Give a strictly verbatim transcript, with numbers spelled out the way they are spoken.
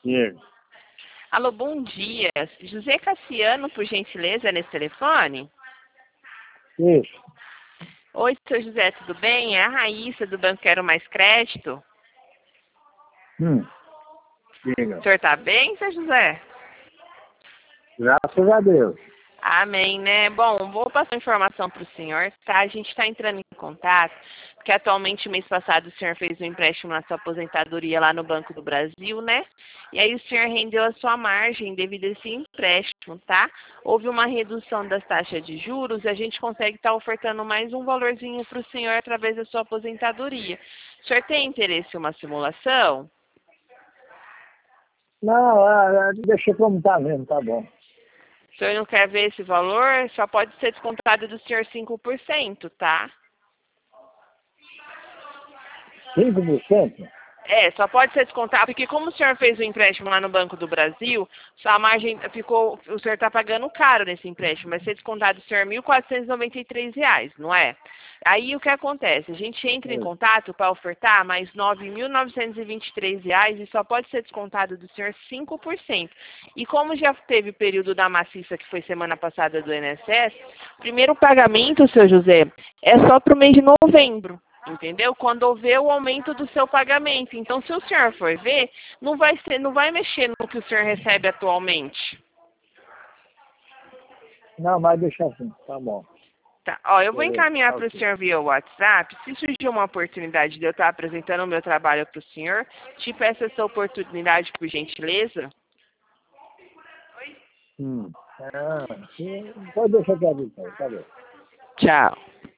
Diego. Alô, bom dia. José Cassiano, por gentileza, nesse telefone? Isso. Oi, seu José, tudo bem? É a Raíssa, do Banco Quero Mais Crédito. Hum. Diga. O senhor tá bem, seu José? Graças a Deus. Amém, né? Bom, vou passar informação para o senhor, tá? A gente está entrando em contato, porque atualmente, mês passado, o senhor fez um empréstimo na sua aposentadoria lá no Banco do Brasil, né? E aí o senhor rendeu a sua margem devido a esse empréstimo, tá? Houve uma redução das taxas de juros e a gente consegue estar ofertando mais um valorzinho para o senhor através da sua aposentadoria. O senhor tem interesse em uma simulação? Não, ah, deixa como tá mesmo, tá bom. O senhor não quer ver esse valor? Só pode ser descontado do senhor cinco por cento, tá? cinco por cento? É, só pode ser descontado, porque como o senhor fez o empréstimo lá no Banco do Brasil, sua margem ficou, o senhor está pagando caro nesse empréstimo, vai ser descontado do senhor mil quatrocentos e noventa e três reais, não é? Aí o que acontece? A gente entra em Hum. contato para ofertar mais nove mil novecentos e vinte e três reais e só pode ser descontado do senhor cinco por cento. E como já teve o período da maciça, que foi semana passada do I N S S, primeiro pagamento, seu José, é só para o mês de novembro. Entendeu? Quando houver o aumento do seu pagamento. Então, se o senhor for ver, não vai ser, não vai mexer no que o senhor recebe atualmente. Não, mas deixa assim, tá bom. Tá. Ó, eu vou Beleza, encaminhar tá para o ok. senhor via WhatsApp. Se surgir uma oportunidade de eu estar apresentando o meu trabalho para o senhor, te peço essa oportunidade, por gentileza. Hum. Ah, sim, pode deixar aqui, então, tá bom. Tchau.